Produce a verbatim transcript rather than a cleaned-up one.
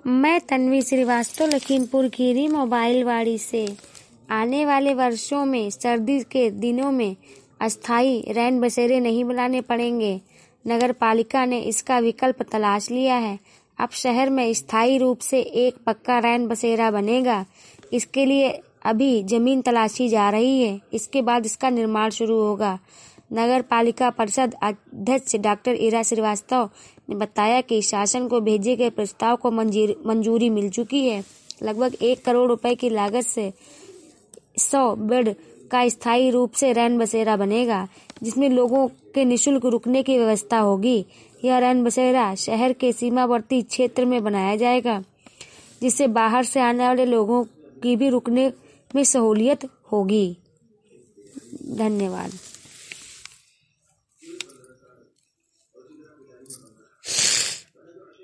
मैं तन्वी श्रीवास्तव लखीमपुर खीरी मोबाइल वाड़ी से। आने वाले वर्षों में सर्दी के दिनों में अस्थायी रैन बसेरे नहीं बनाने पड़ेंगे। नगर पालिका ने इसका विकल्प तलाश लिया है। अब शहर में स्थायी रूप से एक पक्का रैन बसेरा बनेगा। इसके लिए अभी जमीन तलाशी जा रही है। इसके बाद इसका निर्माण शुरू होगा। नगर पालिका परिषद अध्यक्ष डॉक्टर ईरा श्रीवास्तव ने बताया कि शासन को भेजे गए प्रस्ताव को मंजूरी मिल चुकी है। लगभग एक करोड़ रुपए की लागत से सौ बेड का स्थायी रूप से रैन बसेरा बनेगा, जिसमें लोगों के निःशुल्क रुकने की व्यवस्था होगी। यह रैन बसेरा शहर के सीमावर्ती क्षेत्र में बनाया जाएगा, जिससे बाहर से आने वाले लोगों की भी रुकने में सहूलियत होगी। धन्यवाद।